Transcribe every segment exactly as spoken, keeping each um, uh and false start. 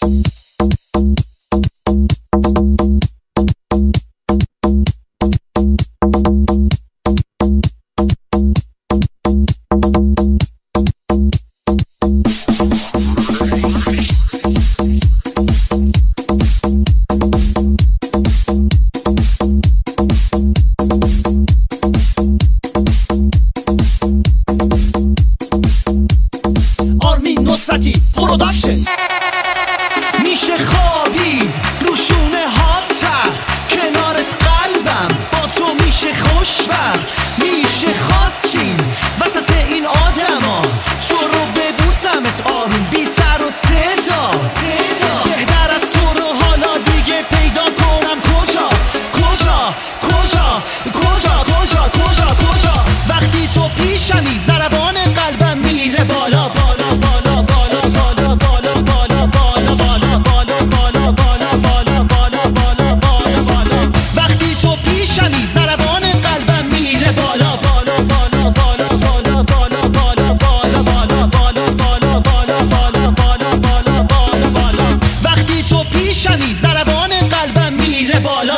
پروداکشن میشه خوابید روشونه ها تخت کنارت قلبم با تو میشه خوشبخت میشه خواستین وسط این آدما تو رو ببوسمت آروم بی سر و صدا بهتر از تو رو حالا دیگه پیدا کنم کجا کجا کجا کجا کجا کجا کجا وقتی تو پیشمی ضربان قلبم میره بالا بالا بالا بالا بالا بالا بالا بالا بالا بالا بالا بالا بالا بالا بالا بالا بالا وقتی تو پیشمی ضربان قلبم میره بالا بالا بالا بالا بالا بالا بالا بالا بالا بالا بالا بالا بالا بالا بالا بالا بالا وقتی تو پیشمی ضربان قلبم میره بالا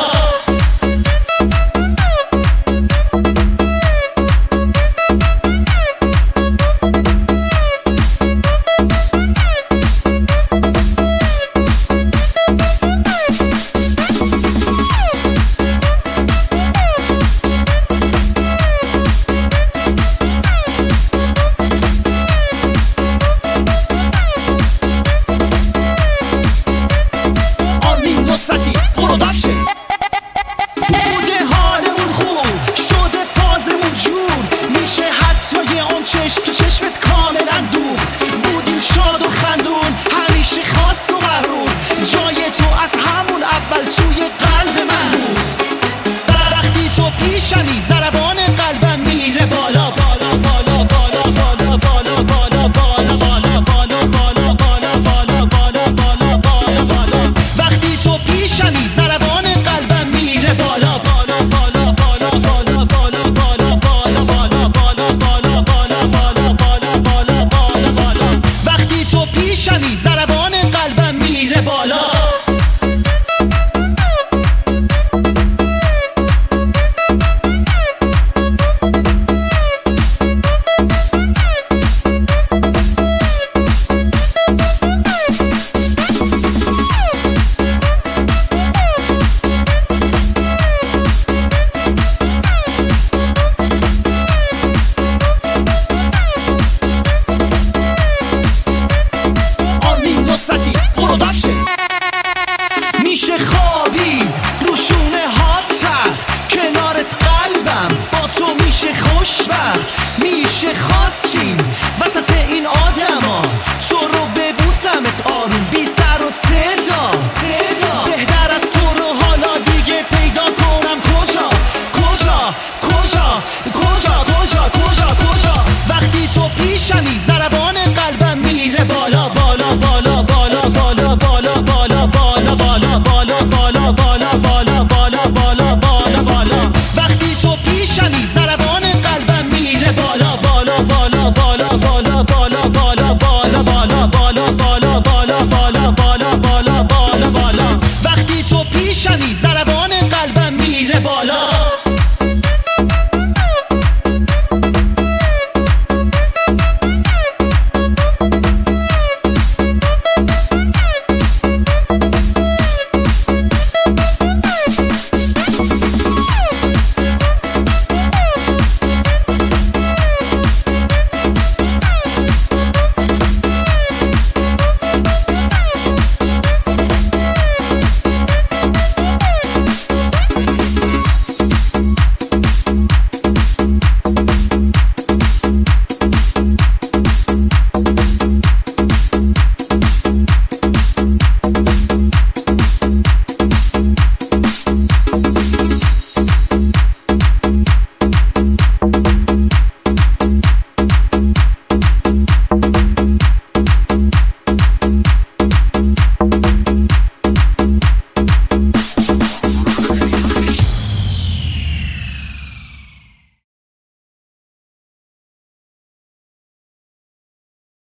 بوده حالمون خوب شده فازمون جور میشه حتی یه اون چشم تو چشمت کاملا دوخت بودیم شاد و خندون همیشه خاص و مغرور جای تو از همون اول توی قلب من بود وقتی تو پیشمی ضربان قلبم میره بالا بالا بالا بالا بالا بالا بالا بالا بالا بالا بالا بالا بالا بالا بالا بالا بالا وقتی تو پیشمی ضربان قلبم میره بالا بالا بالا بالا بالا بالا بالا بالا بالا بالا بالا بالا بالا بالا بالا بالا وقتی تو پیشمی ضربان